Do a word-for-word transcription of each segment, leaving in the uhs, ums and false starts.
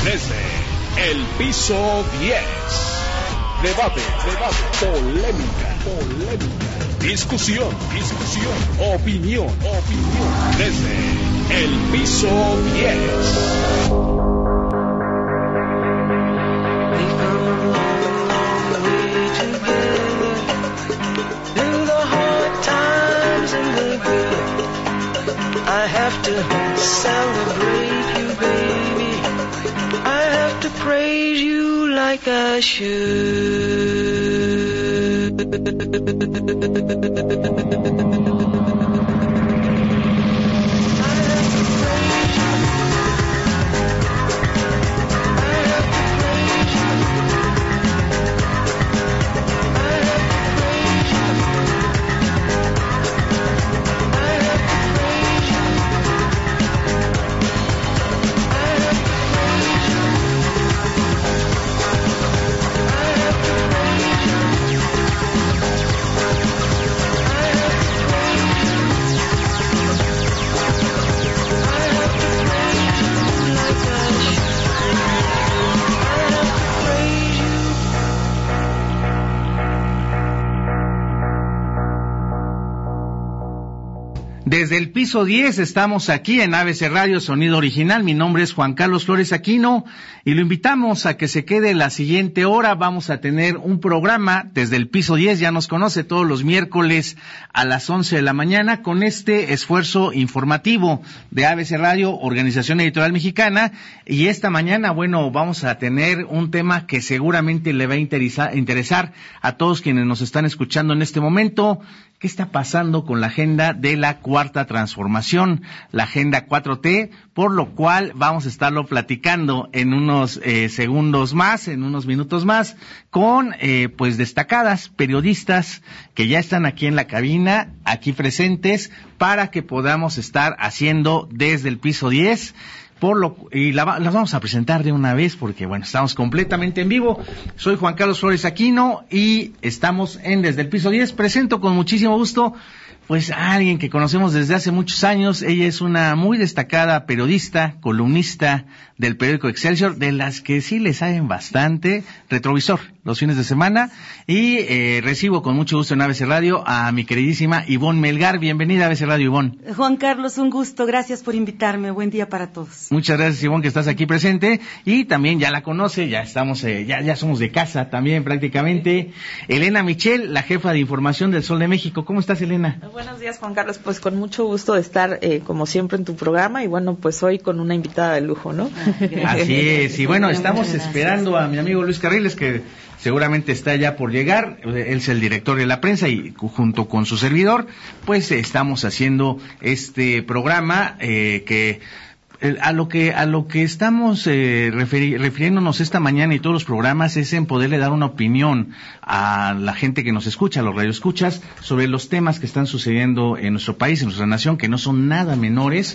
Desde el piso diez. Debate, debate, polémica, polémica. Discusión, discusión, opinión, opinión. Desde el piso diez. I have to celebrate you, baby. I have to praise you like I should. Desde el piso diez estamos aquí en A B C Radio Sonido Original. Mi nombre es Juan Carlos Flores Aquino y lo invitamos a que se quede la siguiente hora. Vamos a tener un programa desde el piso diez, ya nos conoce, todos los miércoles a las once de la mañana con este esfuerzo informativo de A B C Radio, Organización Editorial Mexicana. Y esta mañana, bueno, vamos a tener un tema que seguramente le va a interesar, interesar a todos quienes nos están escuchando en este momento. ¿Qué está pasando con la agenda de la Cuarta Transformación, la Agenda cuatro T? Por lo cual vamos a estarlo platicando en unos eh, segundos más, en unos minutos más, con eh, pues destacadas periodistas que ya están aquí en la cabina, aquí presentes, para que podamos estar haciendo desde el piso diez. Por lo, y la, las vamos a presentar de una vez porque, bueno, estamos completamente en vivo. Soy Juan Carlos Flores Aquino y estamos en Desde el Piso diez. Presento con muchísimo gusto, pues, a alguien que conocemos desde hace muchos años. Ella es una muy destacada periodista, columnista del periódico Excelsior, de las que sí le saben bastante, Retrovisor, los fines de semana. Y eh, recibo con mucho gusto en A B C Radio a mi queridísima Ivonne Melgar. Bienvenida a A B C Radio, Ivonne. Juan Carlos, un gusto. Gracias por invitarme. Buen día para todos. Muchas gracias, Ivonne, que estás aquí presente. Y también ya la conoce, ya estamos, eh, ya, ya somos de casa también prácticamente. Elena Michel, la jefa de información del Sol de México. ¿Cómo estás, Elena? Buenos días, Juan Carlos. Pues con mucho gusto de estar, eh, como siempre, en tu programa. Y bueno, pues hoy con una invitada de lujo, ¿no? Así es. Y bueno, estamos esperando a mi amigo Luis Carriles, que seguramente está ya por llegar. Él es el director de la prensa y junto con su servidor, pues estamos haciendo este programa eh, que... A lo que a lo que estamos eh, referi- refiriéndonos esta mañana y todos los programas es en poderle dar una opinión a la gente que nos escucha, a los radioescuchas, sobre los temas que están sucediendo en nuestro país, en nuestra nación, que no son nada menores.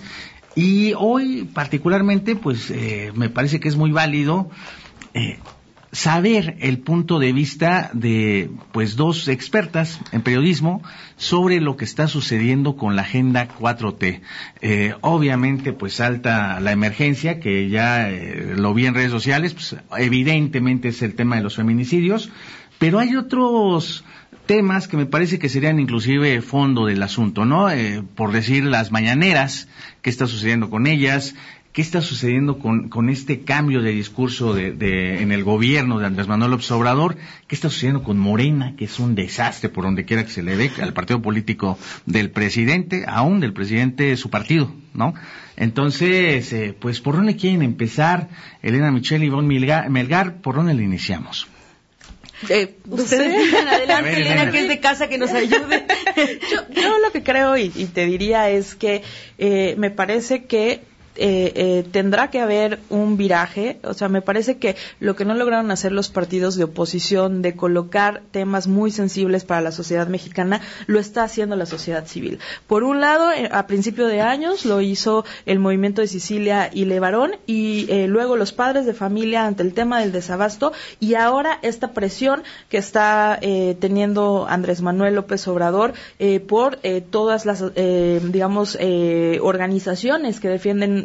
Y hoy particularmente, pues eh, me parece que es muy válido eh, saber el punto de vista de pues dos expertas en periodismo sobre lo que está sucediendo con la Agenda cuatro T. Eh, obviamente pues salta la emergencia, que ya eh, lo vi en redes sociales, pues evidentemente es el tema de los feminicidios, pero hay otros temas que me parece que serían inclusive fondo del asunto, ¿no? Eh, por decir, las mañaneras, qué está sucediendo con ellas, qué está sucediendo con, con este cambio de discurso de, de, en el gobierno de Andrés Manuel López Obrador, qué está sucediendo con Morena, que es un desastre por donde quiera que se le ve, al partido político del presidente, aún del presidente de su partido, ¿no? Entonces, eh, pues, ¿por dónde quieren empezar? Elena Michel y Ivonne Melgar, Melgar, ¿por dónde le iniciamos? Eh, ustedes digan adelante, ver, Elena, que es de casa, que nos ayude. yo, yo lo que creo y, y te diría es que eh, me parece que Eh, eh, tendrá que haber un viraje. O sea, me parece que lo que no lograron hacer los partidos de oposición de colocar temas muy sensibles para la sociedad mexicana, lo está haciendo la sociedad civil. Por un lado, eh, a principio de años lo hizo el Movimiento de Sicilia y Levarón, y eh, luego los padres de familia ante el tema del desabasto, y ahora esta presión que está eh, teniendo Andrés Manuel López Obrador eh, por eh, todas las, eh, digamos, eh, organizaciones que defienden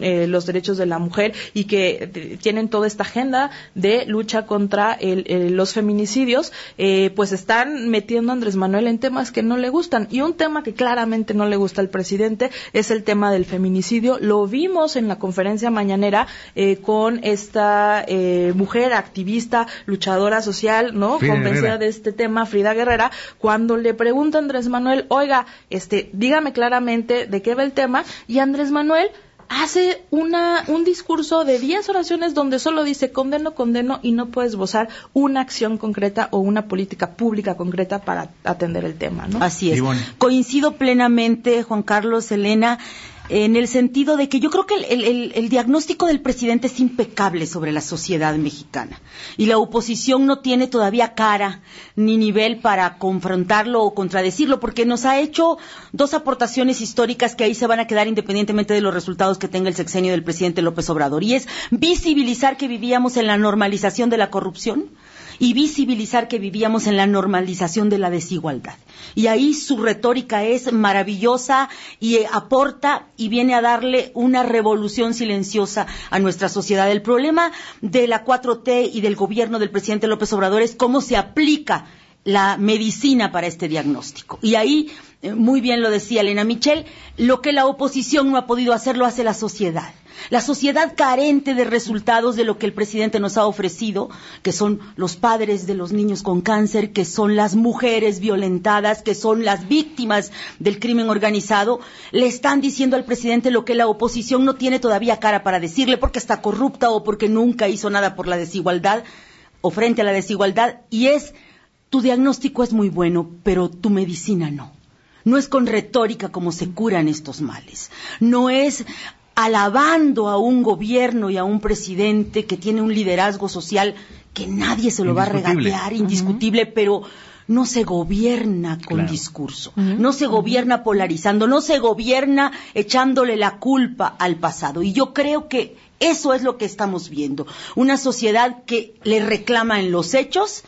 son eh, los derechos de la mujer y que eh, tienen toda esta agenda de lucha contra el, el, los feminicidios, eh, pues están metiendo a Andrés Manuel en temas que no le gustan. Y un tema que claramente no le gusta al presidente es el tema del feminicidio. Lo vimos en la conferencia mañanera eh, con esta eh, mujer activista, luchadora social, ¿no? Frida Convencida Guerrera. de este tema, Frida Guerrera, cuando le pregunta a Andrés Manuel, oiga, este, dígame claramente de qué va el tema, y Andrés Manuel hace una un discurso de diez oraciones donde solo dice condeno, condeno, y no puede esbozar una acción concreta o una política pública concreta para atender el tema, ¿no? Así es. Ivonne. Coincido plenamente, Juan Carlos, Elena, en el sentido de que yo creo que el, el, el diagnóstico del presidente es impecable sobre la sociedad mexicana y la oposición no tiene todavía cara ni nivel para confrontarlo o contradecirlo, porque nos ha hecho dos aportaciones históricas que ahí se van a quedar independientemente de los resultados que tenga el sexenio del presidente López Obrador, y es visibilizar que vivíamos en la normalización de la corrupción y visibilizar que vivíamos en la normalización de la desigualdad. Y ahí su retórica es maravillosa y eh, aporta y viene a darle una revolución silenciosa a nuestra sociedad. El problema de la cuatro T y del gobierno del presidente López Obrador es cómo se aplica la medicina para este diagnóstico. Y ahí, eh, muy bien lo decía Elena Michel, lo que la oposición no ha podido hacer lo hace la sociedad. La sociedad carente de resultados de lo que el presidente nos ha ofrecido, que son los padres de los niños con cáncer, que son las mujeres violentadas, que son las víctimas del crimen organizado, le están diciendo al presidente lo que la oposición no tiene todavía cara para decirle, porque está corrupta o porque nunca hizo nada por la desigualdad o frente a la desigualdad, y es: tu diagnóstico es muy bueno, pero tu medicina no. No es con retórica como se curan estos males. No es alabando a un gobierno y a un presidente que tiene un liderazgo social que nadie se lo va a regatear, indiscutible, uh-huh. pero no se gobierna con claro. discurso, uh-huh. no se gobierna polarizando, no se gobierna echándole la culpa al pasado. Y yo creo que eso es lo que estamos viendo. Una sociedad que le reclama en los hechos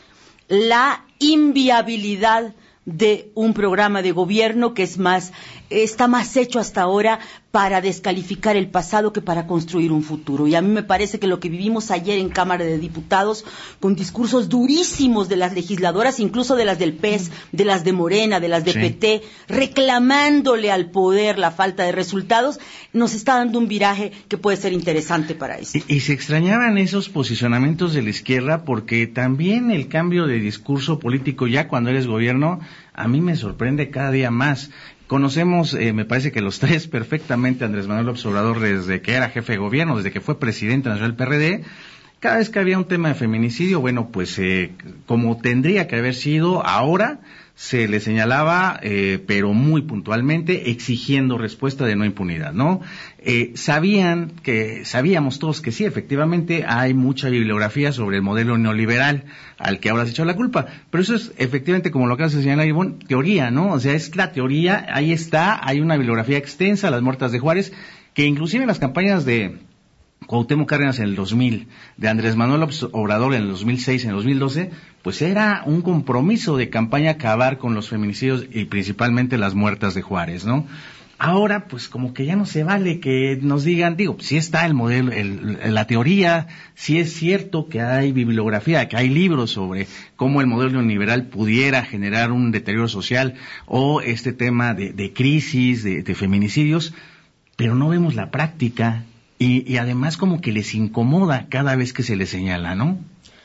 la inviabilidad de un programa de gobierno que es más, está más hecho hasta ahora para descalificar el pasado que para construir un futuro. Y a mí me parece que lo que vivimos ayer en Cámara de Diputados, con discursos durísimos de las legisladoras, incluso de las del P E S, de las de Morena, de las de sí. P T, reclamándole al poder la falta de resultados, nos está dando un viraje que puede ser interesante para esto. Y, y se extrañaban esos posicionamientos de la izquierda, porque también el cambio de discurso político ya cuando eres gobierno, a mí me sorprende cada día más. Conocemos, eh, me parece que los tres perfectamente, Andrés Manuel López Obrador, desde que era jefe de gobierno, desde que fue presidente nacional del P R D, cada vez que había un tema de feminicidio, bueno, pues eh, como tendría que haber sido, ahora se le señalaba, eh, pero muy puntualmente, exigiendo respuesta de no impunidad, ¿no? Eh, sabían que, sabíamos todos que sí, efectivamente hay mucha bibliografía sobre el modelo neoliberal al que ahora se echó la culpa, pero eso es efectivamente, como lo acabas de señalar, Ivonne, teoría, ¿no? O sea, es la teoría, ahí está, hay una bibliografía extensa, las muertas de Juárez, que inclusive en las campañas de Cuauhtémoc Cárdenas en el dos mil, de Andrés Manuel López Obrador en el dos mil seis, en el dos mil doce, pues era un compromiso de campaña acabar con los feminicidios y principalmente las muertas de Juárez, ¿no? Ahora, pues como que ya no se vale que nos digan, digo, si está el modelo, el, la teoría, si es cierto que hay bibliografía, que hay libros sobre cómo el modelo neoliberal pudiera generar un deterioro social o este tema de, de crisis, de, de feminicidios, pero no vemos la práctica. Y, y además como que les incomoda cada vez que se les señala, ¿no?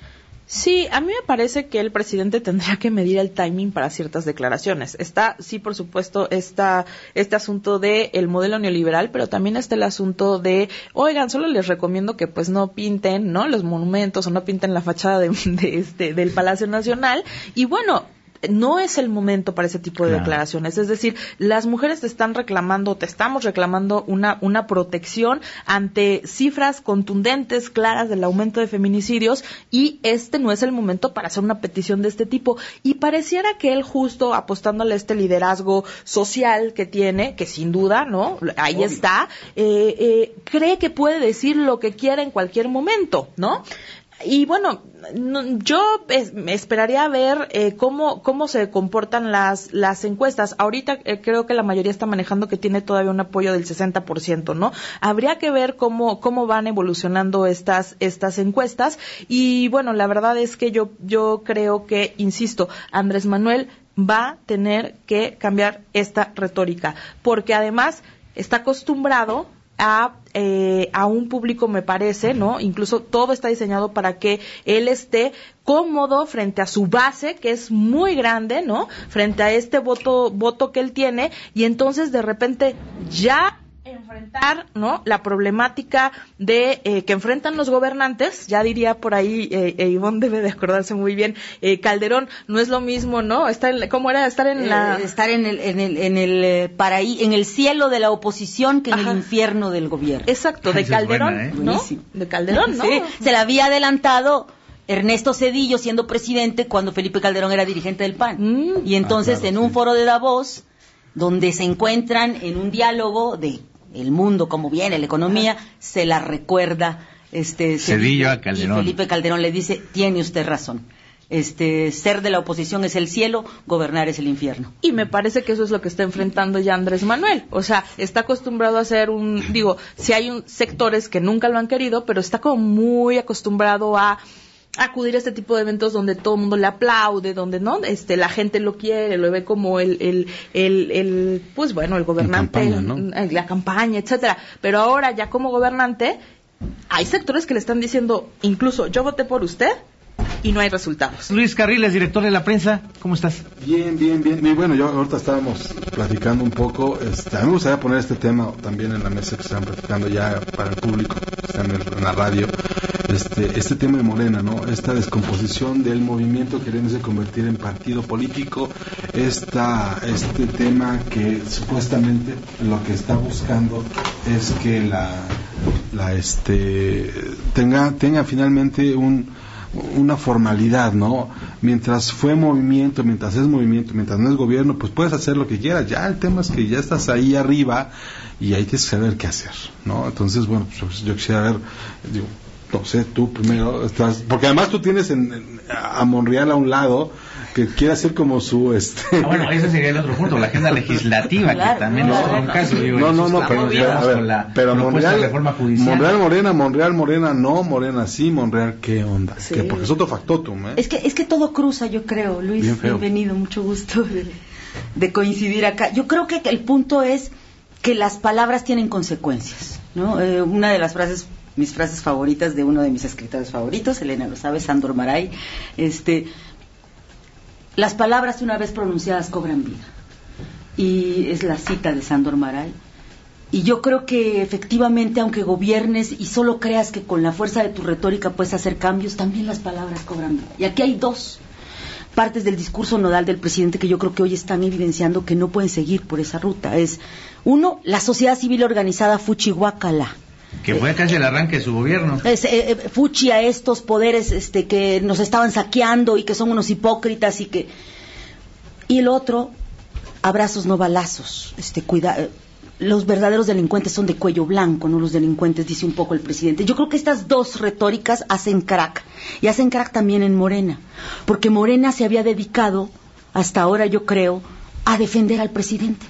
Sí, a mí me parece que el presidente tendrá que medir el timing para ciertas declaraciones. Está, sí, por supuesto, está este asunto de el modelo neoliberal, pero también está el asunto de, oigan, solo les recomiendo que pues no pinten, ¿no?, los monumentos o no pinten la fachada de, de este del Palacio Nacional. Y bueno, no es el momento para ese tipo de claro. declaraciones. Es decir, las mujeres te están reclamando, te estamos reclamando una, una protección ante cifras contundentes, claras del aumento de feminicidios, y este no es el momento para hacer una petición de este tipo. Y pareciera que él, justo apostándole a este liderazgo social que tiene, que sin duda, ¿no?, ahí Obvio. está, eh, eh, cree que puede decir lo que quiera en cualquier momento, ¿no? y bueno, no, yo es, esperaría ver eh, cómo cómo se comportan las las encuestas. Ahorita eh, creo que la mayoría está manejando que tiene todavía un apoyo del sesenta por ciento, ¿no? Habría que ver cómo cómo van evolucionando estas estas encuestas y bueno, la verdad es que yo yo creo que, insisto, Andrés Manuel va a tener que cambiar esta retórica, porque además está acostumbrado a eh, a un público, me parece, ¿no? Incluso todo está diseñado para que él esté cómodo frente a su base, que es muy grande, ¿no? Frente a este voto voto que él tiene, y entonces de repente ya enfrentar, ¿no?, la problemática de eh, que enfrentan los gobernantes, ya diría por ahí, eh, eh, Ivonne debe de acordarse muy bien, eh, Calderón, no es lo mismo, ¿no? Estar en, ¿cómo era? Estar en la... Eh, estar en el, en el, en el eh, paraí, en el cielo de la oposición que en Ajá. el infierno del gobierno. Exacto, de Calderón, buena, ¿eh? ¿no? Buenísimo. De Calderón, ¿no? Sí, se la había adelantado Ernesto Zedillo siendo presidente cuando Felipe Calderón era dirigente del P A N. Mm. Y entonces ah, claro, en un sí. foro de Davos, donde se encuentran en un diálogo de el mundo, cómo viene, la economía, Ajá. se la recuerda este Zedillo a Calderón. Y Felipe Calderón le dice, tiene usted razón. Este, ser de la oposición es el cielo, gobernar es el infierno. Y me parece que eso es lo que está enfrentando ya Andrés Manuel. O sea, está acostumbrado a ser un, digo, si hay un, sectores que nunca lo han querido, pero está como muy acostumbrado a acudir a este tipo de eventos donde todo el mundo le aplaude, donde no, este, la gente lo quiere, lo ve como el, el, el, el pues bueno, el gobernante, la campaña, ¿no? la campaña, etcétera. Pero ahora ya como gobernante, hay sectores que le están diciendo, incluso yo voté por usted y no hay resultados. Luis Carriles, director de La Prensa, ¿cómo estás? Bien, bien, bien. Y bueno, yo ahorita estábamos platicando un poco, este, a mí me gustaría poner este tema también en la mesa que están platicando ya para el público, que está en, el, en la radio, este, este tema de Morena, ¿no? Esta descomposición del movimiento queriéndose convertir en partido político, esta, este tema que supuestamente lo que está buscando es que la, la este, tenga, tenga finalmente un una formalidad, ¿no? Mientras fue movimiento, mientras es movimiento, mientras no es gobierno, pues puedes hacer lo que quieras. Ya el tema es que ya estás ahí arriba y ahí tienes que saber qué hacer, ¿no? Entonces, bueno, pues yo quisiera ver, digo, no sé, tú primero estás, porque además tú tienes en, en, a Monreal a un lado que quiere hacer como su este ah, bueno, ese sería el otro punto, la agenda legislativa, claro, que también no, es un caso, digo, no, no, no, pero, a ver, la pero Monreal, reforma judicial. Monreal Morena, Monreal Morena no, Morena sí, Monreal qué onda, sí. que porque es otro factotum, ¿eh? Es que es que todo cruza, yo creo, Luis, Bien bienvenido, mucho gusto de, de coincidir acá. Yo creo que el punto es que las palabras tienen consecuencias, ¿no? Eh, una de las frases mis frases favoritas de uno de mis escritores favoritos, Elena lo sabe, Sándor Márai, este las palabras una vez pronunciadas cobran vida, y es la cita de Sándor Márai. Y yo creo que efectivamente, aunque gobiernes y solo creas que con la fuerza de tu retórica puedes hacer cambios, también las palabras cobran vida. Y aquí hay dos partes del discurso nodal del presidente que yo creo que hoy están evidenciando que no pueden seguir por esa ruta. Es, uno, la sociedad civil organizada fuchihuacala, que fue casi el arranque de su gobierno. Es, eh, fuchi a estos poderes este, que nos estaban saqueando y que son unos hipócritas y que... Y el otro, abrazos no balazos. Este, cuida, eh, los verdaderos delincuentes son de cuello blanco, no los delincuentes, dice un poco el presidente. Yo creo que estas dos retóricas hacen crack. Y hacen crack también en Morena. Porque Morena se había dedicado, hasta ahora yo creo, a defender al presidente.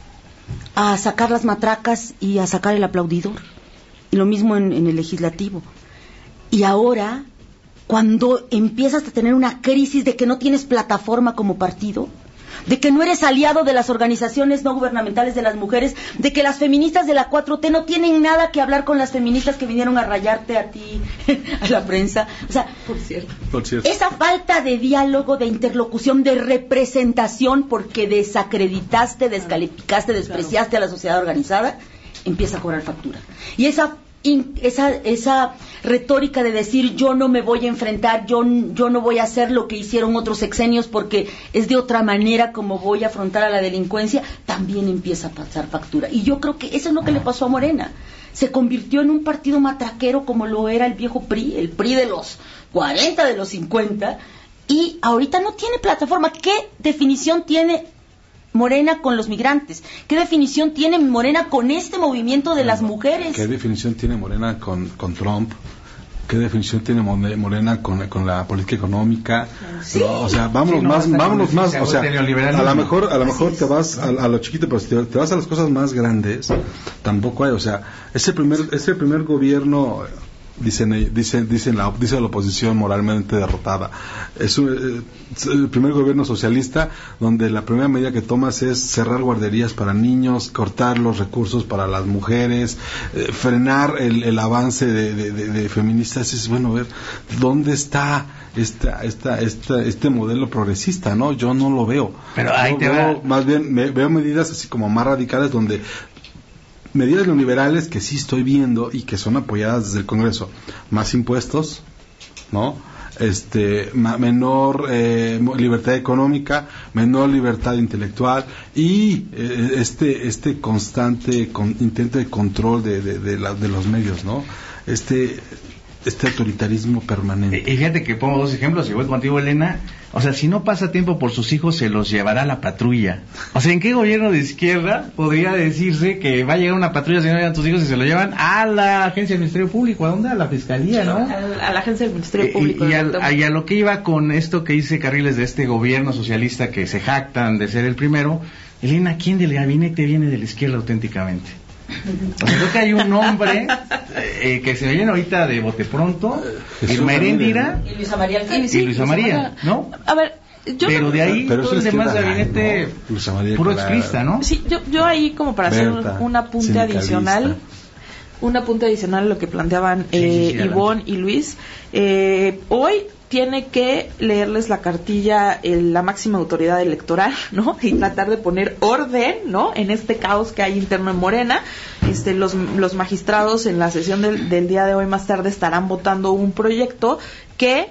A sacar las matracas y a sacar el aplaudidor. Y lo mismo en, en el legislativo. Y ahora, cuando empiezas a tener una crisis de que no tienes plataforma como partido, de que no eres aliado de las organizaciones no gubernamentales de las mujeres, de que las feministas de la cuatro T no tienen nada que hablar con las feministas que vinieron a rayarte a ti, a la prensa. O sea, por cierto. Por cierto. Esa falta de diálogo, de interlocución, de representación, porque desacreditaste, descalificaste, despreciaste claro. a la sociedad organizada, empieza a cobrar factura. Y esa esa esa retórica de decir yo no me voy a enfrentar, yo, yo no voy a hacer lo que hicieron otros sexenios porque es de otra manera como voy a afrontar a la delincuencia, también empieza a pasar factura. Y yo creo que eso es lo que le pasó a Morena. Se convirtió en un partido matraquero como lo era el viejo P R I, el P R I de los cuarenta, de los cincuenta, y ahorita no tiene plataforma. ¿Qué definición tiene Morena con los migrantes? ¿Qué definición tiene Morena con este movimiento de las mujeres? ¿Qué definición tiene Morena con, con Trump? ¿qué definición tiene Morena con, con la política económica? Sí. ¿No? O sea, vámonos Sí, no, más, vámonos más, o sea, neoliberalismo. a lo mejor, a lo mejor te vas a, a lo chiquito, pero si te, te vas a las cosas más grandes, tampoco hay, o sea, es el primer, es el primer gobierno, dicen, dicen, dicen la, dice la oposición moralmente derrotada. Es, un, es el primer gobierno socialista donde la primera medida que tomas es cerrar guarderías para niños, cortar los recursos para las mujeres, eh, frenar el, el avance de, de, de, de feministas. Es bueno ver dónde está esta, esta, esta, este modelo progresista, ¿no? Yo no lo veo. Pero ahí Yo te veo, va. más bien me, veo medidas así como más radicales donde medidas neoliberales que sí estoy viendo y que son apoyadas desde el Congreso, más impuestos, ¿no? Este, ma, menor eh, libertad económica, menor libertad intelectual y eh, este este constante con, intento de control de, de, de, la, de los medios, ¿no? Este este autoritarismo permanente. Y fíjate que pongo dos ejemplos, igual contigo, Elena. O sea, si no pasa tiempo por sus hijos, se los llevará la patrulla. O sea, ¿en qué gobierno de izquierda podría decirse que va a llegar una patrulla si no llegan tus hijos y se lo llevan a la agencia del Ministerio Público? ¿A dónde? A la Fiscalía, ¿no? A, a la agencia del Ministerio Eh, Público. Y, y, al, y a lo que iba con esto que dice Carriles de este gobierno socialista que se jactan de ser el primero, Elena, ¿quién del gabinete viene de la izquierda auténticamente? O sea, creo que hay un nombre eh, que se viene ahorita de bote pronto, Irma Heréndira Y Luisa María y Luisa, Luisa María, María, ¿no? A ver, yo pero de ahí pero todo el demás gabinete no, puro exprista, ¿no? Sí, yo, yo ahí como para Berta, hacer un apunte adicional, un apunte adicional a lo que planteaban sí, eh, sí, sí, Ivonne y Luis, eh, hoy tiene que leerles la cartilla el, la máxima autoridad electoral, ¿no? Y tratar de poner orden, ¿no? En este caos que hay interno en Morena. Este, los, los magistrados en la sesión del, del día de hoy más tarde estarán votando un proyecto que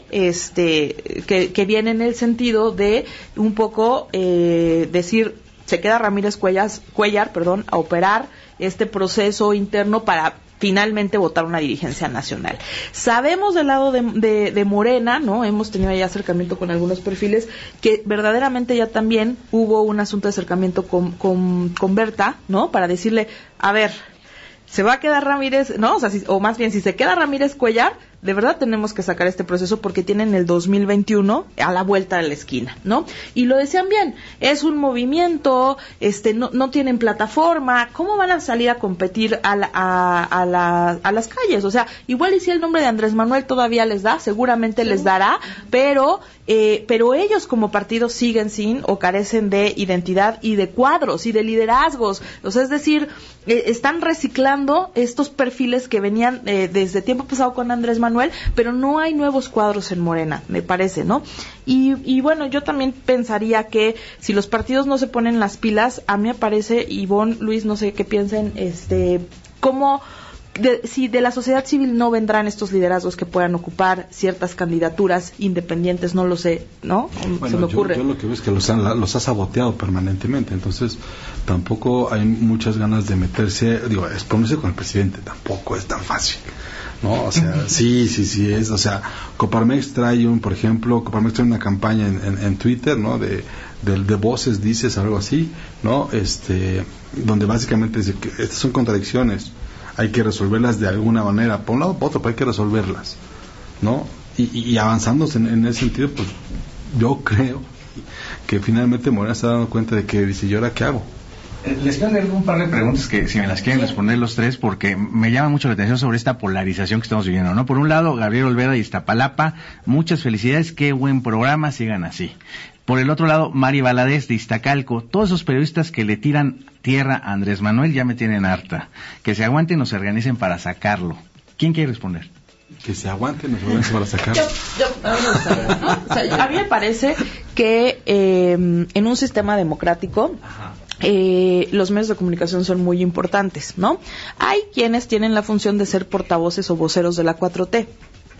este que, que viene en el sentido de un poco eh, decir, se queda Ramírez Cuellas, Cuellar, perdón, a operar este proceso interno para finalmente votar una dirigencia nacional. Sabemos del lado de, de, de Morena, ¿no? Hemos tenido ya acercamiento con algunos perfiles que verdaderamente ya también hubo un asunto de acercamiento con, con, con Berta, ¿no? Para decirle, a ver, se va a quedar Ramírez, ¿no? O sea, si, o más bien, si se queda Ramírez Cuellar, de verdad tenemos que sacar este proceso porque tienen el dos mil veintiuno a la vuelta de la esquina, ¿no? Y lo decían bien, es un movimiento, este, no, no tienen plataforma, ¿cómo van a salir a competir a, la, a, a, la, a las calles? O sea, igual y si el nombre de Andrés Manuel todavía les da, seguramente les dará, pero, eh, pero ellos como partido siguen sin o carecen de identidad y de cuadros y de liderazgos, o sea, es decir, eh, están reciclando estos perfiles que venían eh, desde tiempo pasado con Andrés Manuel, pero no hay nuevos cuadros en Morena, me parece, ¿no? Y, y bueno, yo también pensaría que si los partidos no se ponen las pilas, a mí me parece, Ivonne, Luis, no sé qué piensen, este, cómo, de, si de la sociedad civil no vendrán estos liderazgos que puedan ocupar ciertas candidaturas independientes, no lo sé, ¿no? Bueno, se me ocurre. Yo, yo lo que veo es que los, han, los ha saboteado permanentemente, entonces tampoco hay muchas ganas de meterse, digo, exponerse con el presidente, tampoco es tan fácil. No, o sea, sí, sí, sí es, o sea, Coparmex trae un, por ejemplo, Coparmex trae una campaña en, en, en Twitter, ¿no? De, de, de voces, dices, algo así, ¿no? Este, donde básicamente dice que estas son contradicciones, hay que resolverlas de alguna manera, por un lado o por otro, pero hay que resolverlas, ¿no? Y, y, y avanzando en, en ese sentido, pues, yo creo que finalmente Morena se está dando cuenta de que dice, ¿y ahora qué hago? Les quiero hacer un par de preguntas que si me las quieren responder los tres, porque me llama mucho la atención sobre esta polarización que estamos viviendo, ¿no? Por un lado, Gabriel Olvera de Iztapalapa, muchas felicidades, qué buen programa, sigan así. Por el otro lado, Mari Valadez de Iztacalco, todos esos periodistas que le tiran tierra a Andrés Manuel ya me tienen harta. Que se aguanten o se organicen para sacarlo. ¿Quién quiere responder? Que se aguanten o se organicen para sacarlo. Yo, yo, ¿no? O sea, a mí me parece que eh, en un sistema democrático, ajá, Eh, los medios de comunicación son muy importantes, ¿no? Hay quienes tienen la función de ser portavoces o voceros de la cuatro T.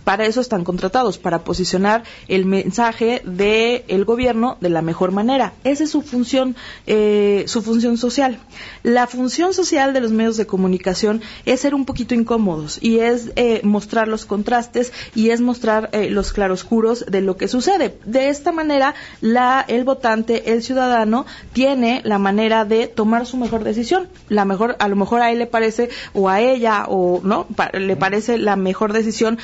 Para eso están contratados, para posicionar el mensaje del gobierno de la mejor manera. Esa es su función, eh, su función social. La función social de los medios de comunicación es ser un poquito incómodos y es eh, mostrar los contrastes y es mostrar eh, los claroscuros de lo que sucede. De esta manera, la, el votante, el ciudadano, tiene la manera de tomar su mejor decisión. La mejor, a lo mejor a él le parece, o a ella, o no, pa, le parece la mejor decisión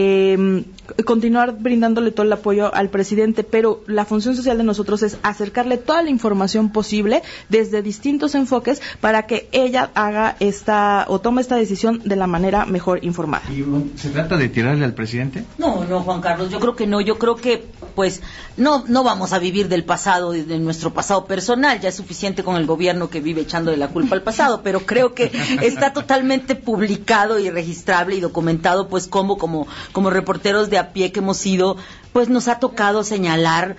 eh, continuar brindándole todo el apoyo al presidente, pero la función social de nosotros es acercarle toda la información posible desde distintos enfoques para que ella haga esta o tome esta decisión de la manera mejor informada. ¿Y se trata de tirarle al presidente? No, no, Juan Carlos, yo creo que no, yo creo que pues no no vamos a vivir del pasado, de nuestro pasado personal, ya es suficiente con el gobierno que vive echándole la culpa al pasado, pero creo que está totalmente publicado y registrable y documentado, pues como como como reporteros de a pie que hemos sido, pues nos ha tocado señalar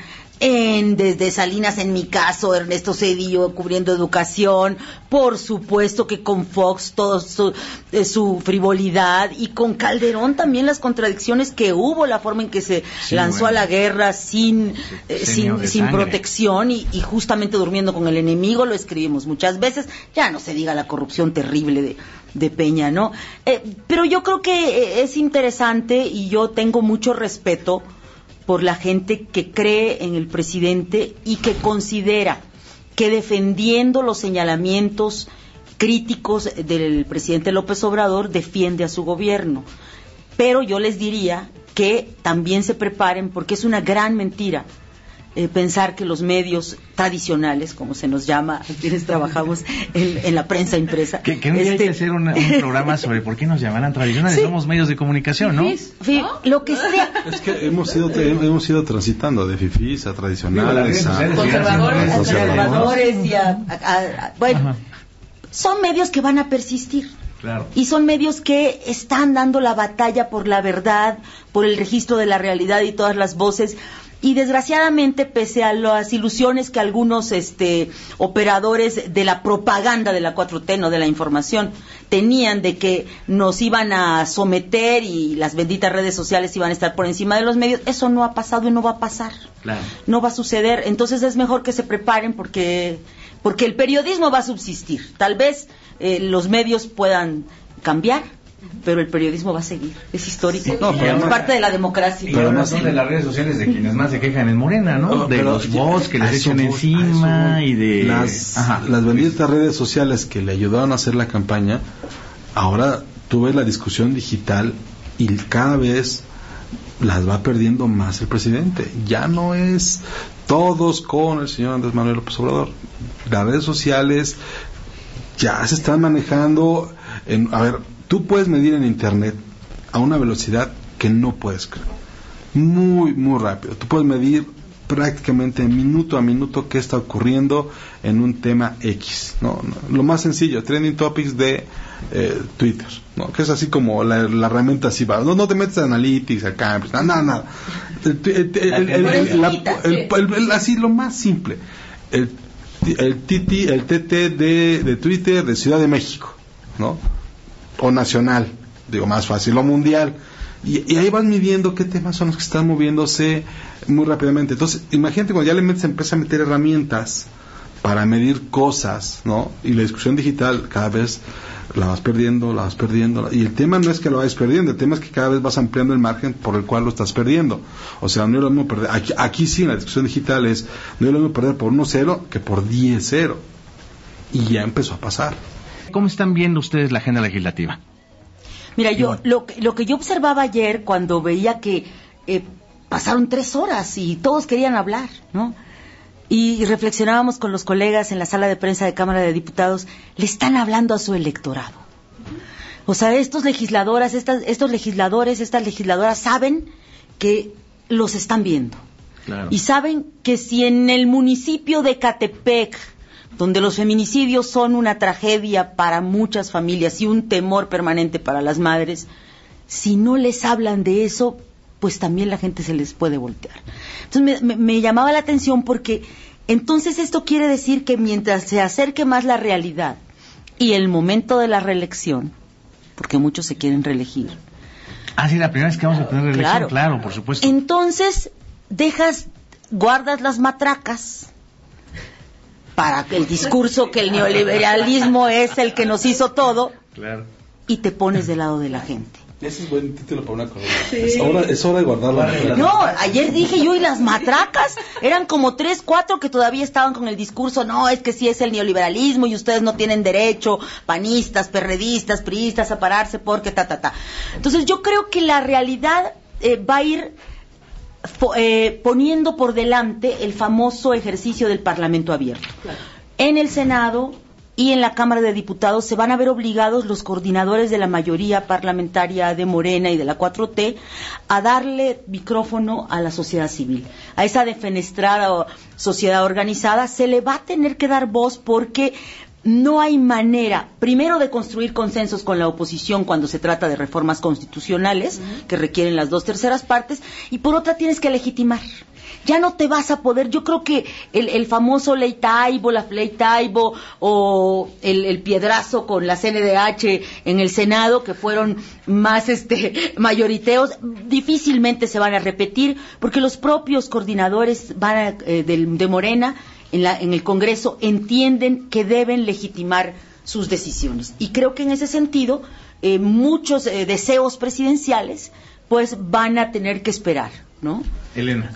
en desde Salinas, en mi caso, Ernesto Zedillo cubriendo educación, por supuesto que con Fox todo su, eh, su frivolidad, y con Calderón también las contradicciones que hubo, la forma en que se sí, lanzó bueno. a la guerra sin eh, sin, sin protección y, y justamente durmiendo con el enemigo, lo escribimos muchas veces, ya no se diga la corrupción terrible de de Peña, ¿no? Eh, pero yo creo que es interesante y yo tengo mucho respeto por la gente que cree en el presidente y que considera que defendiendo los señalamientos críticos del presidente López Obrador defiende a su gobierno. Pero yo les diría que también se preparen, porque es una gran mentira eh, pensar que los medios tradicionales, como se nos llama, quienes trabajamos en, en la prensa impresa. Que, que un día este... hay que hacer una, un programa sobre por qué nos llamarán tradicionales. Sí. Somos medios de comunicación, ¿no? Sí, ¿no? Lo que sea. Es que hemos ido, hemos ido transitando de fifís a tradicionales, a conservadores, a conservadores y a, a, a bueno, ajá. Son medios que van a persistir. Claro. Y son medios que están dando la batalla por la verdad, por el registro de la realidad y todas las voces. Y desgraciadamente, pese a las ilusiones que algunos este, operadores de la propaganda de la cuatro T, no de la información, tenían de que nos iban a someter y las benditas redes sociales iban a estar por encima de los medios, eso no ha pasado y no va a pasar. Claro. No va a suceder. Entonces es mejor que se preparen porque, porque el periodismo va a subsistir. Tal vez eh, los medios puedan cambiar, pero el periodismo va a seguir, es histórico, sí, no, es además, parte de la democracia. Y pero además son de las redes sociales de quienes más se quejan en Morena, ¿no? no de los bots que les echan encima y de las, las benditas redes sociales que le ayudaron a hacer la campaña. Ahora tú ves la discusión digital y cada vez las va perdiendo más el presidente. Ya no es todos con el señor Andrés Manuel López Obrador. Las redes sociales ya se están manejando en, a ver, tú puedes medir en internet a una velocidad que no puedes creer. Muy, muy rápido. Tú puedes medir prácticamente minuto a minuto qué está ocurriendo en un tema X, ¿no? Lo más sencillo, trending topics de eh, Twitter, ¿no? Que es así como la, la herramienta así va. No, no te metes a Analytics, acá, nada, nada, nada. El, el, el, el, el, la, el, el, el, así lo más simple. El, el, T T, el T T de, de Twitter de Ciudad de México, ¿no? O nacional, digo más fácil, o mundial, y, y ahí vas midiendo qué temas son los que están moviéndose muy rápidamente. Entonces, imagínate cuando ya le metes, empieza a meter herramientas para medir cosas, ¿no? Y la discusión digital cada vez la vas perdiendo, la vas perdiendo, y el tema no es que lo vayas perdiendo, el tema es que cada vez vas ampliando el margen por el cual lo estás perdiendo. O sea, no es lo mismo perder, aquí, aquí sí en la discusión digital es, no es lo mismo perder por uno cero que por diez cero, y ya empezó a pasar. ¿Cómo están viendo ustedes la agenda legislativa? Mira, yo lo, lo que yo observaba ayer cuando veía que eh, pasaron tres horas y todos querían hablar, ¿no? Y reflexionábamos con los colegas en la sala de prensa de Cámara de Diputados, le están hablando a su electorado. O sea, estos legisladoras, estas, estos legisladores, estas legisladoras saben que los están viendo. Claro. Y saben que si en el municipio de Catepec, donde los feminicidios son una tragedia para muchas familias y un temor permanente para las madres, si no les hablan de eso, pues también la gente se les puede voltear. Entonces me, me, me llamaba la atención porque entonces esto quiere decir que mientras se acerque más la realidad y el momento de la reelección, porque muchos se quieren reelegir, Ah, sí, la primera vez que vamos a tener reelección, Claro. claro, por supuesto. Entonces, dejas, guardas las matracas para el discurso que el neoliberalismo es el que nos hizo todo, Claro. y te pones del lado de la gente. Ese es buen título para una columna. Es, hora, es hora de guardarla. No, ayer dije yo, y las matracas eran como tres, cuatro que todavía estaban con el discurso, no, es que sí es el neoliberalismo y ustedes no tienen derecho, panistas, perredistas, priistas, a pararse porque ta, ta, ta. Entonces yo creo que la realidad eh, va a ir fo- eh, poniendo por delante el famoso ejercicio del Parlamento abierto. Claro. En el Senado y en la Cámara de Diputados se van a ver obligados los coordinadores de la mayoría parlamentaria de Morena y de la cuatro T a darle micrófono a la sociedad civil. A esa defenestrada sociedad organizada se le va a tener que dar voz, porque no hay manera, primero, de construir consensos con la oposición cuando se trata de reformas constitucionales, uh-huh, que requieren las dos terceras partes, y por otra tienes que legitimar. Ya no te vas a poder, yo creo que el, el famoso ley Taibo, la ley Taibo, o el, el piedrazo con la C N D H en el Senado, que fueron más este mayoriteos, difícilmente se van a repetir, porque los propios coordinadores van a, eh, del, de Morena en, la, en el Congreso entienden que deben legitimar sus decisiones. Y creo que en ese sentido, eh, muchos eh, deseos presidenciales pues van a tener que esperar, ¿no? Elena.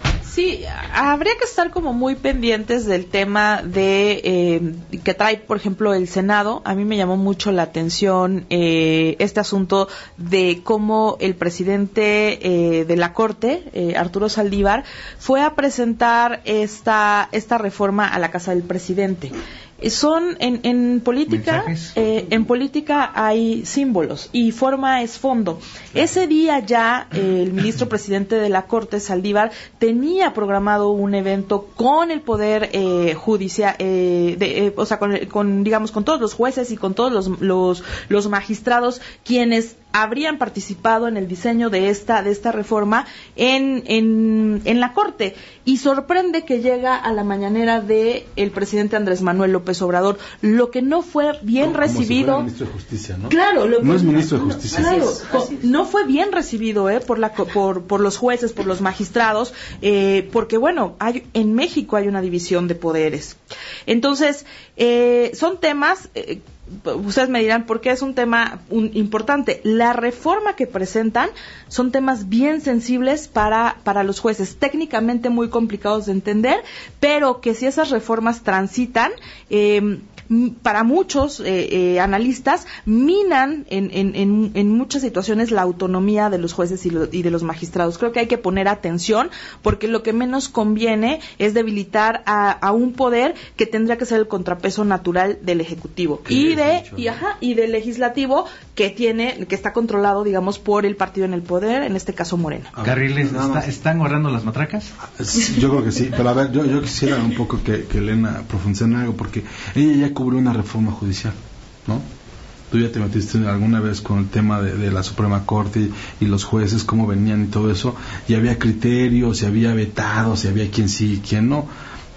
Sí, habría que estar como muy pendientes del tema de eh, que trae, por ejemplo, el Senado. A mí me llamó mucho la atención eh, este asunto de cómo el presidente eh, de la Corte, eh, Arturo Saldívar, fue a presentar esta esta reforma a la casa del presidente. Son en, en política eh, en política hay símbolos y forma es fondo. Ese día ya eh, el ministro presidente de la Corte, Saldívar, tenía programado un evento con el poder eh, judicial, eh, de, eh, o sea, con, con digamos con todos los jueces y con todos los los, los magistrados quienes habrían participado en el diseño de esta de esta reforma en en en la Corte, y sorprende que llega a la mañanera de el presidente Andrés Manuel López Obrador, lo que no fue bien como, recibido. Como si fuera ministro de Justicia, ¿no? Claro, lo, no es ministro de Justicia. Claro, Así es, así es. No fue bien recibido, eh, por la por por los jueces, por los magistrados, eh, porque bueno, hay en México hay una división de poderes. Entonces, eh, son temas. Eh, Ustedes me dirán por qué es un tema un, importante. La reforma que presentan son temas bien sensibles para, para los jueces, técnicamente muy complicados de entender, pero que si esas reformas transitan, eh, para muchos eh, eh, analistas, minan en, en, en, en muchas situaciones la autonomía de los jueces y, lo, y de los magistrados. Creo que hay que poner atención, porque lo que menos conviene es debilitar a, a un poder que tendría que ser el contrapeso natural del Ejecutivo y de y, ajá, y del Legislativo, que tiene que está controlado, digamos, por el partido en el poder, en este caso Morena. Carriles, ¿está, ¿están guardando las matracas? Yo creo que sí, pero a ver, yo, yo quisiera un poco que, que Elena profundizara en algo, porque ella ya cubrió una reforma judicial, ¿no? Tú ya te metiste alguna vez con el tema de, de la Suprema Corte y, y los jueces, cómo venían y todo eso, y había criterios, y había vetados, y había quien sí y quien no.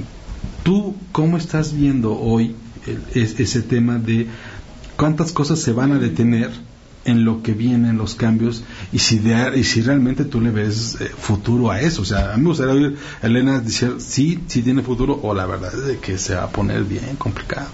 ¿Tú cómo estás viendo hoy el, es, ese tema de cuántas cosas se van a detener en lo que vienen los cambios, y si de, y si realmente tú le ves eh, futuro a eso? O sea, a mí me gustaría oír a Elena decir sí, sí tiene futuro, o la verdad es de que se va a poner bien complicado.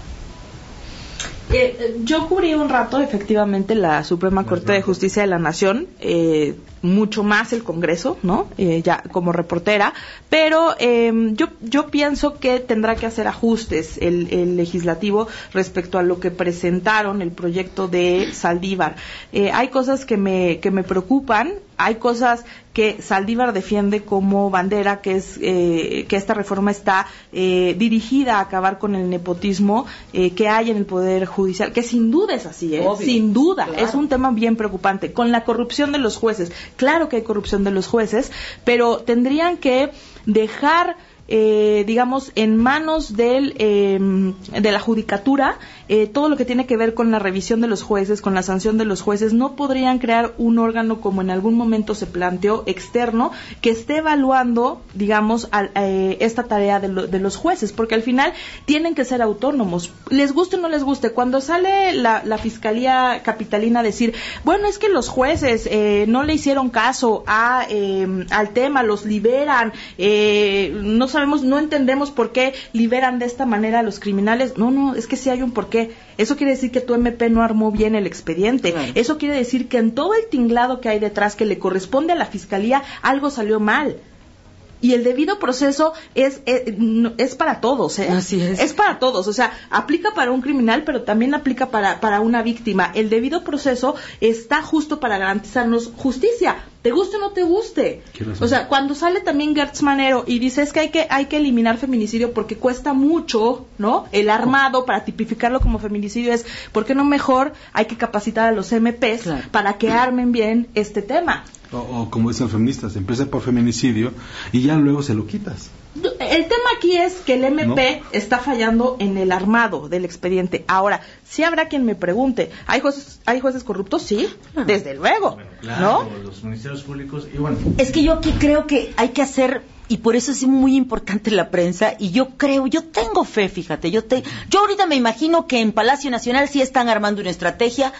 Eh, yo cubrí un rato efectivamente la Suprema Corte de Justicia de la Nación, eh, mucho más el Congreso, ¿no? Eh, ya como reportera, pero eh, yo yo pienso que tendrá que hacer ajustes el, el legislativo respecto a lo que presentaron el proyecto de Saldívar. Eh, hay cosas que me que me preocupan. Hay cosas que Saldívar defiende como bandera, que es eh, que esta reforma está eh, dirigida a acabar con el nepotismo eh, que hay en el Poder Judicial, que sin duda es así, ¿eh? Obvio. Sin duda, Claro. es un tema bien preocupante. Con la corrupción de los jueces, claro que hay corrupción de los jueces, pero tendrían que dejar eh, digamos, en manos del, eh, de la judicatura, eh, todo lo que tiene que ver con la revisión de los jueces, con la sanción de los jueces. No podrían crear un órgano como en algún momento se planteó, externo, que esté evaluando, digamos, a, eh, esta tarea de, lo, de los jueces, porque al final tienen que ser autónomos, les guste o no les guste. Cuando sale la, la Fiscalía Capitalina a decir, bueno, es que los jueces eh, no le hicieron caso a, eh, al tema, los liberan, eh, no sabemos, no entendemos por qué liberan de esta manera a los criminales. No, no, es que sí hay un porqué. Eso quiere decir que tu M P no armó bien el expediente. Claro. Eso quiere decir que en todo el tinglado que hay detrás que le corresponde a la Fiscalía, algo salió mal. Y el debido proceso es es, es para todos, ¿eh? Así es. Es para todos, o sea, aplica para un criminal, pero también aplica para, para una víctima. El debido proceso está justo para garantizarnos justicia, te guste o no te guste. O sea, cuando sale también Gertz Manero y dice es que hay que hay que eliminar feminicidio porque cuesta mucho, ¿no? El armado para tipificarlo como feminicidio es, ¿por qué no mejor hay que capacitar a los M Pes claro. para que armen bien este tema? O, o como dicen los feministas, empieza por feminicidio y ya luego se lo quitas. El tema aquí es que el M P ¿no? está fallando en el armado del expediente. Ahora, sí habrá quien me pregunte, ¿hay jueces, ¿hay jueces corruptos? Sí, ah. desde luego, bueno, claro, ¿no? Los ministerios públicos y bueno. Es que yo aquí creo que hay que hacer, y por eso es muy importante la prensa, y yo creo, yo tengo fe, fíjate, yo te, yo ahorita me imagino que en Palacio Nacional sí están armando una estrategia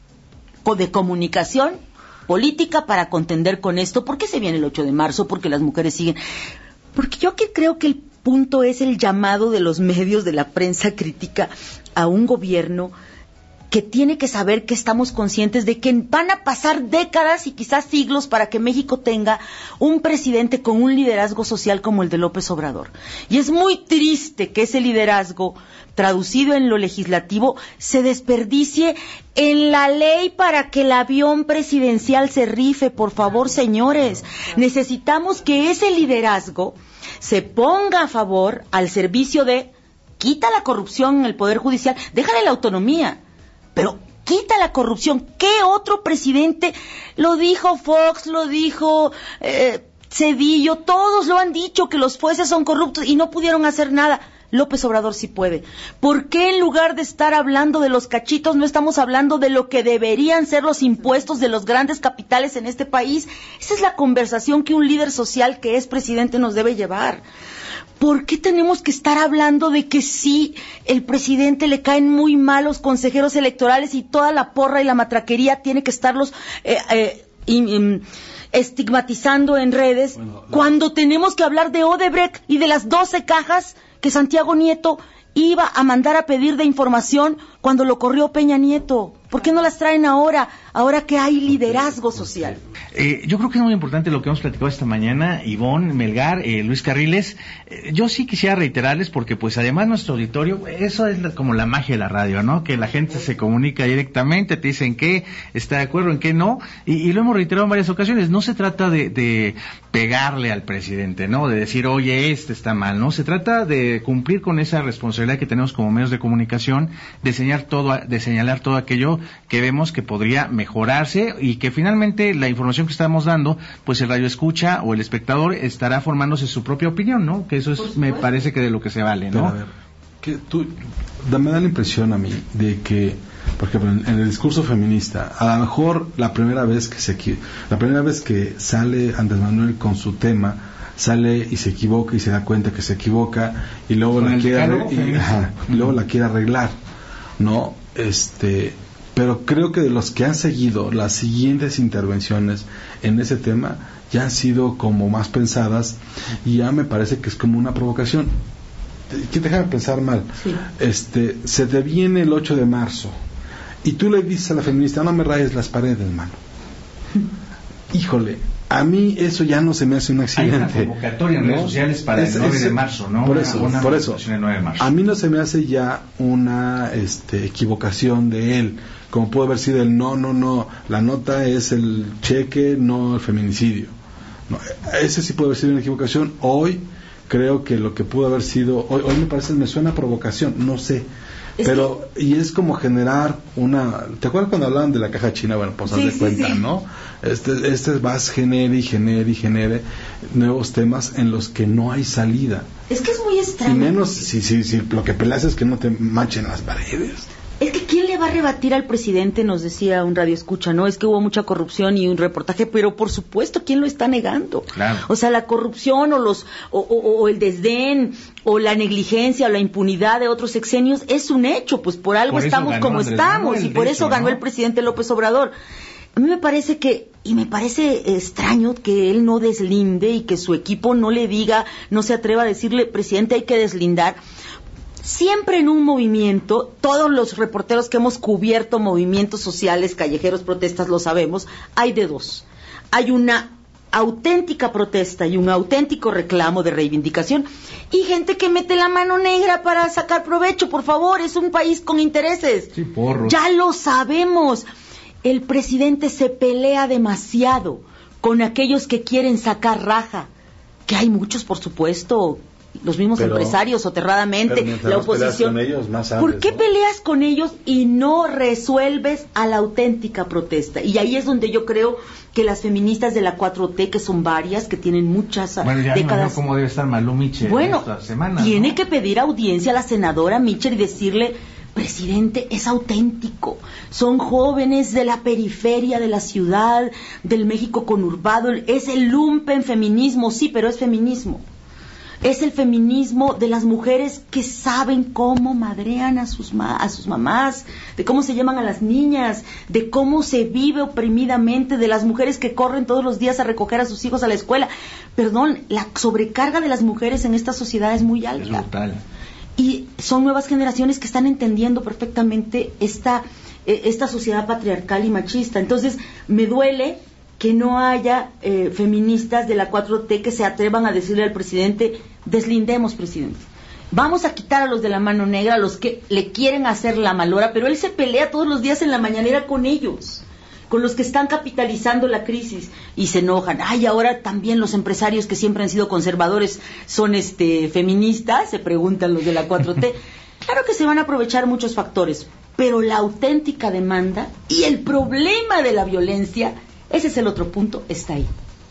de comunicación política para contender con esto. ¿Por qué se viene el ocho de marzo? Porque las mujeres siguen. Porque yo que creo que el punto es el llamado de los medios, de la prensa crítica a un gobierno que tiene que saber que estamos conscientes de que van a pasar décadas y quizás siglos para que México tenga un presidente con un liderazgo social como el de López Obrador. Y es muy triste que ese liderazgo, traducido en lo legislativo, se desperdicie en la ley para que el avión presidencial se rife. Por favor, señores, necesitamos que ese liderazgo se ponga a favor, al servicio de, quita la corrupción en el Poder Judicial, déjale la autonomía, pero quita la corrupción. ¿Qué otro presidente? Lo dijo Fox, lo dijo eh, Cedillo, todos lo han dicho, que los jueces son corruptos y no pudieron hacer nada. López Obrador sí puede. ¿Por qué en lugar de estar hablando de los cachitos no estamos hablando de lo que deberían ser los impuestos de los grandes capitales en este país? Esa es la conversación que un líder social que es presidente nos debe llevar. ¿Por qué tenemos que estar hablando de que sí, el presidente le caen muy mal los consejeros electorales y toda la porra y la matraquería tiene que estarlos eh, eh, in, in, estigmatizando en redes, bueno, la... cuando tenemos que hablar de Odebrecht y de las doce cajas que Santiago Nieto iba a mandar a pedir de información cuando lo corrió Peña Nieto? ¿Por qué no las traen ahora, ahora que hay liderazgo social? Eh, yo creo que es muy importante lo que hemos platicado esta mañana, Ivonne, Melgar, eh, Luis Carriles. Eh, yo sí quisiera reiterarles, porque pues además nuestro auditorio, eso es la, como la magia de la radio, ¿no? Que la gente se comunica directamente, te dicen qué está de acuerdo, en qué no, y, y lo hemos reiterado en varias ocasiones. No se trata de, de pegarle al presidente, ¿no? De decir, oye, este está mal, ¿no? Se trata de cumplir con esa responsabilidad que tenemos como medios de comunicación, de señalar todo, de señalar todo aquello que vemos que podría mejorarse y que finalmente la información que estamos dando, pues el radio escucha o el espectador estará formándose su propia opinión, ¿no? Que eso es, me parece que de lo que se vale, ¿no? Pero a ver, que tú, me da la impresión a mí de que, por ejemplo, en, en el discurso feminista, a lo mejor la primera vez que se, la primera vez que sale Andrés Manuel con su tema, sale y se equivoca y se da cuenta que se equivoca y luego la quiere y, ajá, y luego la quiere arreglar, ¿no? Este, pero creo que de los que han seguido las siguientes intervenciones en ese tema ya han sido como más pensadas y ya me parece que es como una provocación. Que déjame pensar mal. Sí. Este, se te viene el ocho de marzo y tú le dices a la feminista, no me rayes las paredes, mano. Híjole, a mí eso ya no se me hace un accidente. Hay una convocatoria en redes ¿no? sociales para es, el nueve de marzo, ¿no? Por eso, una, una por eso. El nueve de marzo. A mí no se me hace ya una este, equivocación de él, como puede haber sido el no, no, no, la nota es el cheque, no el feminicidio. No, ese sí puede haber sido una equivocación. Hoy creo que lo que pudo haber sido, hoy, hoy me parece, me suena a provocación, no sé. Es pero, que... y es como generar una, ¿te acuerdas cuando hablaban de la caja china? Bueno, pues haz sí, de sí, cuenta, sí. ¿no? Este, este vas, genere y genere y genere nuevos temas en los que no hay salida. Es que es muy extraño. Y menos si, si, si lo que peleas es que no te manchen las paredes. Es que ¿quién le va a rebatir al presidente? Nos decía un radioescucha, ¿no? Es que hubo mucha corrupción y un reportaje, pero por supuesto, ¿quién lo está negando? Claro. O sea, la corrupción o los o, o, o el desdén o la negligencia o la impunidad de otros sexenios es un hecho, pues por algo por estamos como Andrés estamos Manuel, y por eso hecho, ganó ¿no? el presidente López Obrador. A mí me parece que, y me parece extraño que él no deslinde y que su equipo no le diga, no se atreva a decirle, presidente, hay que deslindar. Siempre en un movimiento, todos los reporteros que hemos cubierto movimientos sociales, callejeros, protestas, lo sabemos, hay de dos. Hay una auténtica protesta y un auténtico reclamo de reivindicación y gente que mete la mano negra para sacar provecho. Por favor, es un país con intereses. Sí, porros. Ya lo sabemos. El presidente se pelea demasiado con aquellos que quieren sacar raja, que hay muchos, por supuesto, los mismos pero, empresarios soterradamente, la oposición. Con ellos, más antes, ¿por qué ¿no? peleas con ellos y no resuelves a la auténtica protesta? Y ahí es donde yo creo que las feministas de la cuatro T, que son varias, que tienen muchas bueno, ya décadas. No, ¿cómo debe estar Malú Michel bueno, esta semana? Tiene ¿no? que pedir audiencia a la senadora Michel y decirle, presidente, es auténtico. Son jóvenes de la periferia de la ciudad, del México conurbado. Es el lumpen feminismo, sí, pero es feminismo. Es el feminismo de las mujeres que saben cómo madrean a sus, ma- a sus mamás, de cómo se llaman a las niñas, de cómo se vive oprimidamente, de las mujeres que corren todos los días a recoger a sus hijos a la escuela. Perdón, la sobrecarga de las mujeres en esta sociedad es muy alta. Es brutal. Y son nuevas generaciones que están entendiendo perfectamente esta, eh, esta sociedad patriarcal y machista. Entonces, me duele que no haya eh, feministas de la cuatro T que se atrevan a decirle al presidente, deslindemos, presidente. Vamos a quitar a los de la mano negra, a los que le quieren hacer la malora, pero él se pelea todos los días en la mañanera con ellos, con los que están capitalizando la crisis y se enojan. Ay, ahora también los empresarios que siempre han sido conservadores son este feministas, se preguntan los de la cuatro T. Claro que se van a aprovechar muchos factores, pero la auténtica demanda y el problema de la violencia, ese es el otro punto, está ahí.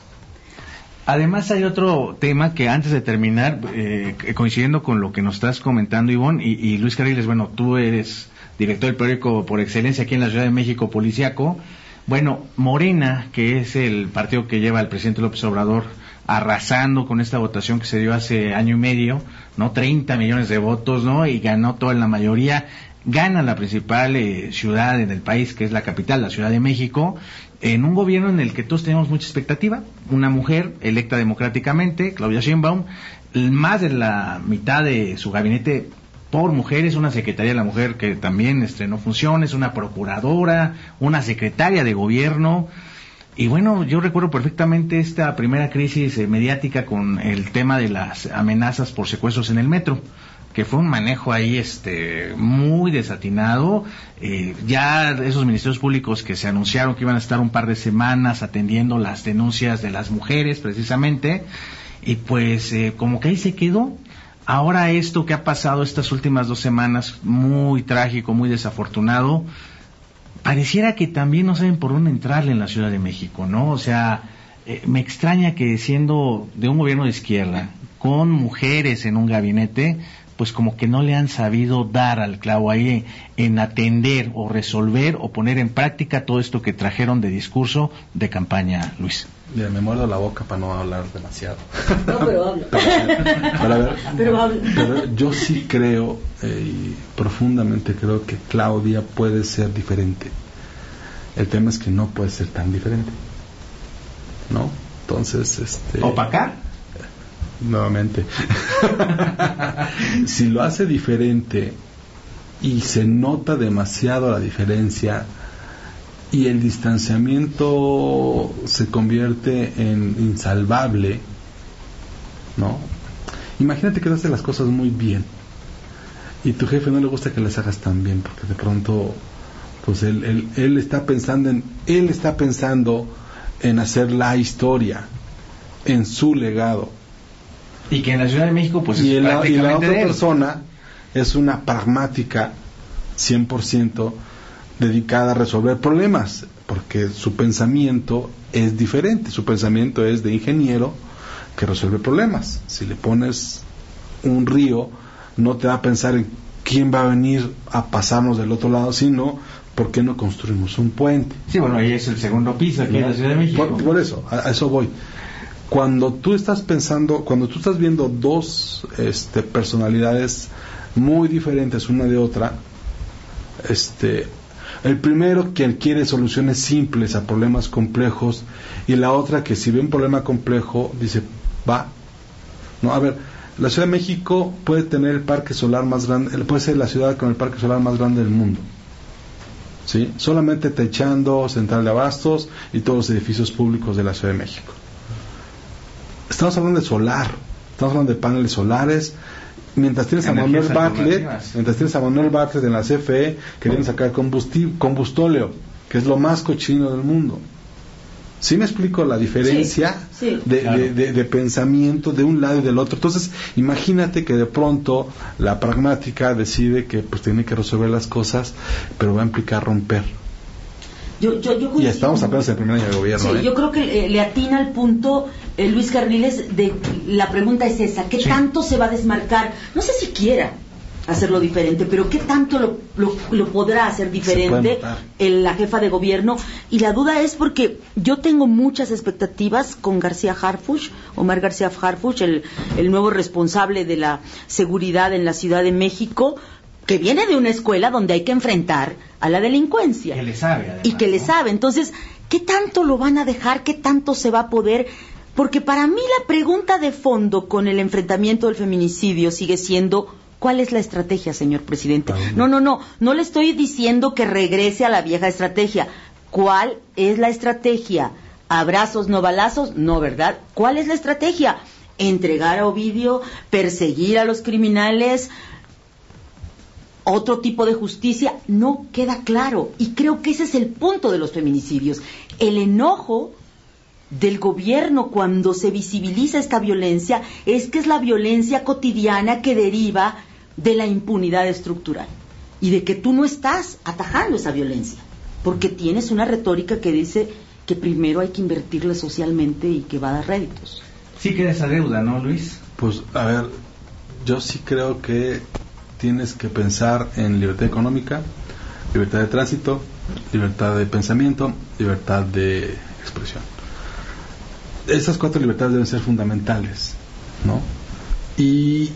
Además hay otro tema que antes de terminar, eh, coincidiendo con lo que nos estás comentando, Ivonne, y, y Luis Carriles, bueno, tú eres director del periódico por excelencia aquí en la Ciudad de México, Policiaco. Bueno, Morena, que es el partido que lleva al presidente López Obrador arrasando con esta votación que se dio hace año y medio, ¿no? treinta millones de votos, ¿no? Y ganó toda la mayoría. Gana la principal eh, ciudad en el país, que es la capital, la Ciudad de México, en un gobierno en el que todos tenemos mucha expectativa. Una mujer electa democráticamente, Claudia Sheinbaum, más de la mitad de su gabinete por mujeres, una secretaria de la mujer que también estrenó funciones, una procuradora, una secretaria de gobierno. Y bueno, yo recuerdo perfectamente esta primera crisis eh, mediática con el tema de las amenazas por secuestros en el metro, que fue un manejo ahí este muy desatinado. Eh, ya esos ministerios públicos que se anunciaron que iban a estar un par de semanas atendiendo las denuncias de las mujeres precisamente, y pues eh, como que ahí se quedó. Ahora esto que ha pasado estas últimas dos semanas, muy trágico, muy desafortunado, pareciera que también no saben por dónde entrarle en la Ciudad de México, ¿no? O sea, eh, me extraña que siendo de un gobierno de izquierda, con mujeres en un gabinete, pues como que no le han sabido dar al clavo ahí en atender o resolver o poner en práctica todo esto que trajeron de discurso de campaña, Luis. Mira, me muerdo la boca para no hablar demasiado. No, pero habla. Pero, pero, a ver, pero, habla. pero yo sí creo, eh, y profundamente creo que Claudia puede ser diferente. El tema es que no puede ser tan diferente, ¿no? Entonces, este... ¿Opacar? Nuevamente. Si lo hace diferente y se nota demasiado la diferencia y el distanciamiento se convierte en insalvable, ¿no? Imagínate que haces las cosas muy bien y tu jefe no le gusta que las hagas tan bien, porque de pronto pues él, él, él está pensando en él está pensando en hacer la historia, en su legado. Y que en la Ciudad de México, pues, y, es la, y prácticamente la otra de él. persona es una pragmática cien por ciento dedicada a resolver problemas, porque su pensamiento es diferente, su pensamiento es de ingeniero que resuelve problemas. Si le pones un río, no te va a pensar en quién va a venir a pasarnos del otro lado, sino por qué no construimos un puente. Sí, bueno, ahí es el segundo piso aquí en la Ciudad de México. Por, por eso, a, a eso voy. Cuando tú estás pensando, cuando tú estás viendo dos este, personalidades muy diferentes una de otra, este, el primero quien quiere soluciones simples a problemas complejos, y la otra que si ve un problema complejo dice, va, no, a ver, la Ciudad de México puede tener el parque solar más grande, puede ser la ciudad con el parque solar más grande del mundo, ¿sí? Solamente techando Central de Abastos y todos los edificios públicos de la Ciudad de México. Estamos hablando de solar, estamos hablando de paneles solares, mientras tienes a Manuel Bartlett, mientras tienes a Manuel Bartlett en la C F E queriendo sacar combusti- combustóleo, que es lo más cochino del mundo. ¿Sí me explico la diferencia sí, sí, de, claro. de, de, de pensamiento de un lado y del otro? Entonces, imagínate que de pronto la pragmática decide que pues tiene que resolver las cosas, pero va a implicar romper. Yo, yo, yo Y estamos apenas en el primer año de gobierno. Sí, ¿eh? yo creo que eh, le atina al punto eh, Luis Carriles de la pregunta es esa, ¿qué Sí. tanto se va a desmarcar? No sé si quiera hacerlo diferente, pero ¿qué tanto lo, lo, lo podrá hacer diferente el, la jefa de gobierno? Y la duda es porque yo tengo muchas expectativas con García Harfuch, Omar García Harfuch, el, el nuevo responsable de la seguridad en la Ciudad de México, que viene de una escuela donde hay que enfrentar a la delincuencia. Que le sabe, además, y que le ¿no? sabe. Entonces, ¿qué tanto lo van a dejar? ¿Qué tanto se va a poder? Porque para mí la pregunta de fondo con el enfrentamiento del feminicidio sigue siendo, ¿cuál es la estrategia, señor presidente? No, no, no, no le estoy diciendo que regrese a la vieja estrategia. ¿Cuál es la estrategia? ¿Abrazos, no balazos? No, ¿verdad? ¿Cuál es la estrategia? ¿Entregar a Ovidio? ¿Perseguir a los criminales? ¿Otro tipo de justicia? No queda claro. Y creo que ese es el punto de los feminicidios. El enojo del gobierno cuando se visibiliza esta violencia es que es la violencia cotidiana que deriva de la impunidad estructural y de que tú no estás atajando esa violencia porque tienes una retórica que dice que primero hay que invertirla socialmente y que va a dar réditos. Sí queda esa deuda, ¿no, Luis? Pues, a ver, yo sí creo que tienes que pensar en libertad económica, libertad de tránsito, libertad de pensamiento, libertad de expresión. Esas cuatro libertades deben ser fundamentales, ¿no? Y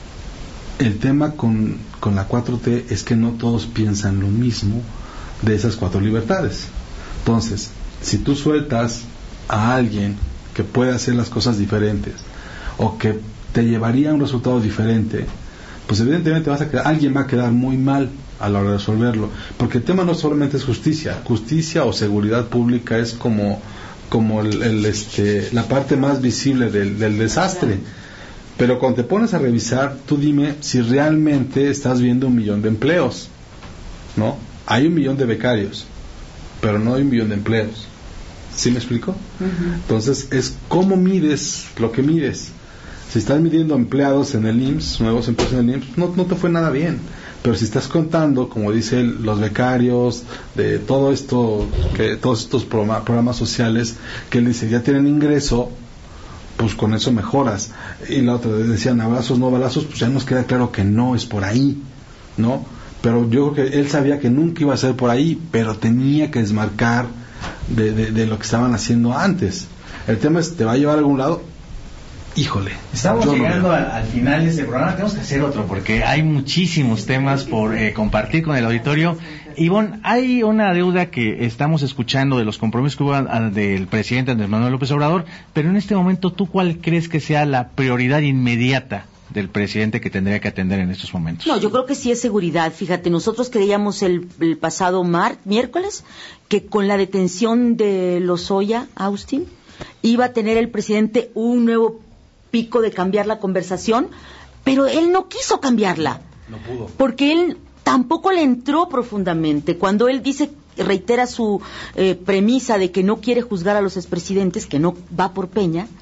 el tema con, con la cuatro T es que no todos piensan lo mismo de esas cuatro libertades. Entonces, si tú sueltas a alguien que puede hacer las cosas diferentes o que te llevaría a un resultado diferente, pues evidentemente vas a quedar, alguien va a quedar muy mal a la hora de resolverlo, porque el tema no solamente es justicia, justicia o seguridad pública es como como el, el, este, la parte más visible del, del desastre. Pero cuando te pones a revisar, tú dime si realmente estás viendo un millón de empleos, ¿no? Hay un millón de becarios, pero no hay un millón de empleos. ¿Sí me explico? Uh-huh. Entonces, es cómo mides lo que mides. Si estás midiendo empleados en el I M S S, nuevos empleos en el I M S S, no, no te fue nada bien. Pero si estás contando, como dice él, los becarios, de todo esto, que todos estos programa, programas sociales, que él dice, ya tienen ingreso, pues con eso mejoras. Y la otra, decían abrazos, no balazos, pues ya nos queda claro que no es por ahí, ¿no? Pero yo creo que él sabía que nunca iba a ser por ahí, pero tenía que desmarcar de, de, de lo que estaban haciendo antes. El tema es, ¿te va a llevar a algún lado? Híjole, estamos yo llegando no al, al final de este programa. Tenemos que hacer otro porque hay muchísimos temas por eh, compartir con el auditorio. Ivonne, hay una deuda que estamos escuchando de los compromisos que hubo a, a, del presidente Andrés Manuel López Obrador, pero en este momento, ¿tú cuál crees que sea la prioridad inmediata del presidente que tendría que atender en estos momentos? No, yo creo que sí es seguridad. Fíjate, nosotros creíamos el, el pasado mar, miércoles que con la detención de Lozoya Austin iba a tener el presidente un nuevo pico de cambiar la conversación, pero él no quiso cambiarla. No pudo. Porque él tampoco le entró profundamente. Cuando él dice, reitera su eh, premisa de que no quiere juzgar a los expresidentes, que no va por Peña,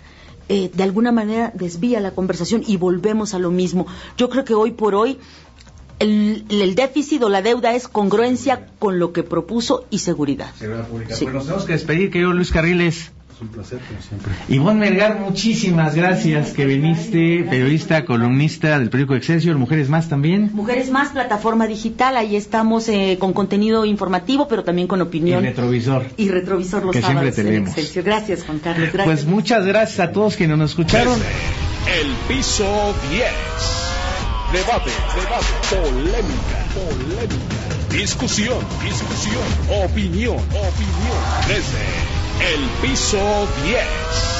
eh, de alguna manera desvía la conversación y volvemos a lo mismo. Yo creo que hoy por hoy el, el déficit o la deuda es congruencia con lo que propuso y seguridad. Seguridad pública. Sí. Pues nos tenemos que despedir, querido Luis Carriles. Es un placer, como siempre. Ivonne Melgar, muchísimas gracias que viniste, periodista, columnista del periódico Excelsior, Mujeres Más también. Mujeres Más, plataforma digital, ahí estamos eh, con contenido informativo, pero también con opinión. Y retrovisor. Y retrovisor los que sábados siempre tenemos. en Excelsior. Gracias, Juan Carlos. Gracias. Pues muchas gracias a todos quienes nos escucharon. Desde el piso diez. Debate, debate, polémica, polémica. Discusión, discusión, opinión, opinión. Desde el piso diez.